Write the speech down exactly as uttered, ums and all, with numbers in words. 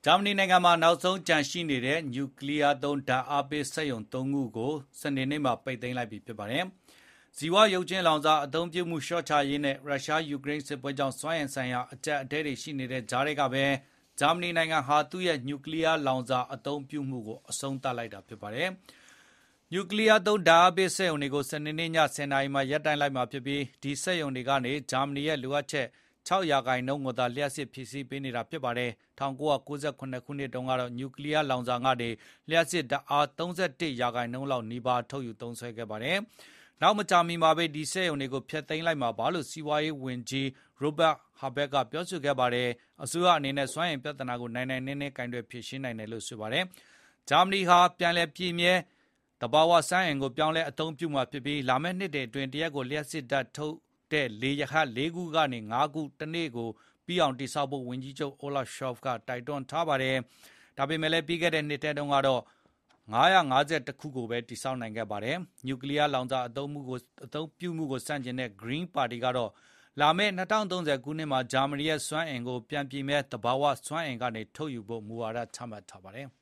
ဂျာမနီနိုင်ငံမှာနောက်ဆုံးကျန်ရှိနေတဲ့နျူကလ িয়ার သုံးဓာတ်အားပေးစက်ရုံသုံးခုကိုစနေနေ့မှာပိတ်သိမ်းလိုက်ပြီဖြစ်ပါတယ်။ဇီဝရုပ်ကြွင်းလောင်စာအသုံးပြုမှုလျှော့ချရေးနဲ့ရုရှားယူကရိန်းစစ်ပွဲကြောင့်စွမ်းအင်ဆိုင်ရာအကျပ်အတည်းတွေရှိနေတဲ့ကြားထဲကပဲဂျာမနီနိုင်ငံဟာသူ့ရဲ့နျူကလ িয়ার လောင်စာအသုံးပြုမှုကိုအဆုံးသတ်လိုက်တာဖြစ်ပါတယ်။နျူကလ িয়ার သုံးဓာတ်အားပေးစက်ရုံတွေကိုစနေနေ့ညဆယ်နာရီမှာရပ်တန့်လိုက်မှာဖြစ်ပြီးဒီစက်ရုံတွေကနေဂျာမနီရဲ့လိုအပ်ချက်ခြောက်ရာခိုင်နှုန်းကိုသာလျှပ်စစ်ဖြည့်ဆည်းပေးနေတာဖြစ်ပါတယ်။၁၉၉၇ ခုနှစ်တုန်းကတော့နျူကလ িয়ার လောင်စာကနေလျှပ်စစ်ဓာတ်အား၃၁ရာခိုင်နှုန်းလောက်နီးပါးထုတ်ယူသုံးစွဲခဲ့ပါတယ်။နောက်မကြာမီမှာပဲဒီစက်ရုံတွေကိုဖျက်သိမ်းလိုက်မှာပါလို့စီးပွားရေးဝန်ကြီး Robert Habeck ကပြောဆိုခဲ့ပါတယ်။အစိုးရအနေနဲ့စွမ်းအင်ပြဿနာကိုနိုင်နိုင်နင်းနင်းကိုင်တွယ်ဖြေရှင်းနိုင်တယ်လို့ဆိုပါတယ်။ဂျာမနီဟာပြန်လည်ပြည့်မြဲသဘာဝစွမ်းအင်ကိုပြောင်းလဲအသုံးပြုမှာဖြစ်ပြီးလာမယ့်နှစ်တွေအတွင်းတရက်ကိုလျှပ်စစ်ဓာတ်ထုတ်တဲ့လေရဟတ်လေးခုကနေငါးခုတနေ့ကိုပြီးအောင်တည်ဆောက်ဖို့ဝန်ကြီးချုပ် Olaf Scholz ကတိုက်တွန်းထားပါတယ်။ဒါပေမဲ့လည်းပြီးခဲ့တဲ့နှစ်ထဲတုန်းကတော့ငါးရာငါးဆယ်တစ်ခုကိုပဲတည်ဆောက်နိုင်ခဲ့ပါတယ်။နျူကလ িয়ার လောင်စာအသုံးမှုကိုအသုံးပြုမှုကိုစန့်ကျင်တဲ့ Green Party ကတော့လာမယ့်၂၀၃၀ခုနှစ်မှာဂျာမနီရဲ့စွမ်းအင်ကိုပြန်ပြည့်မြဲသဘာဝစွမ်းအင်ကနေထုတ်ယူဖို့မူဝါဒချမှတ်ထားပါတယ်။